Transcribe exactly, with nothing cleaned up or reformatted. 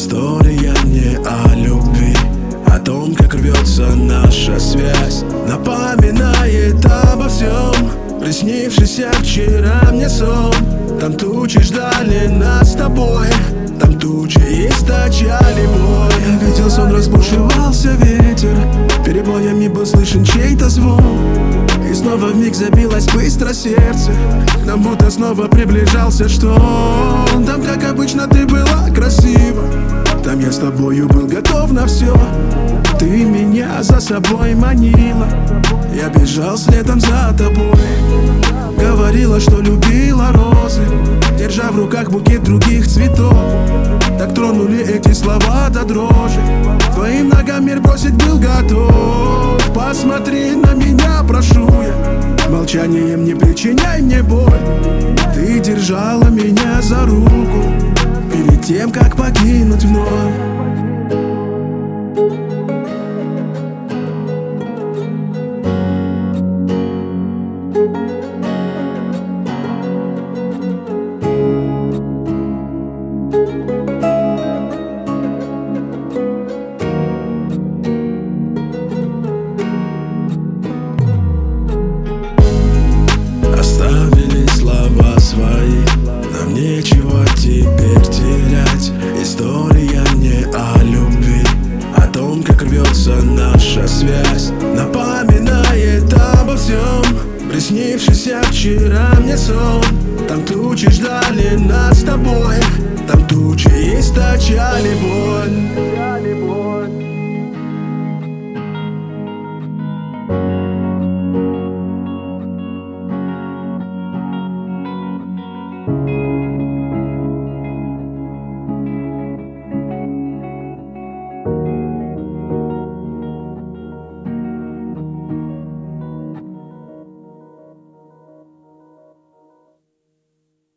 История не о любви, о том, как рвется наша связь. Напоминает обо всем приснившийся вчера мне сон. Там тучи ждали нас с тобой, там тучи источали боль. Я видел сон, разбушевался ветер, перебоями был слышен чей-то звон. И снова вмиг забилось быстро сердце, к нам будто снова приближался шторм. Там, как обычно, ты была красива, там я с тобою был готов на все. Ты меня за собой манила, я бежал следом за тобой. Говорила, что любила розы, держа в руках букет других цветов. Так тронули эти слова до дрожи, твоим ногам мир бросить был готов. Посмотри на меня, прошу я, молчанием не причиняй мне боль. Ты держала меня за руку перед тем, как покинуть вновь. Оставили слова свои, нам нечего теперь терять. История не о любви, о том, как рвется наша связь. Напоминает обо всем приснившийся вчера мне сон. Там тучи ждали нас с тобой, там тучи источали боль.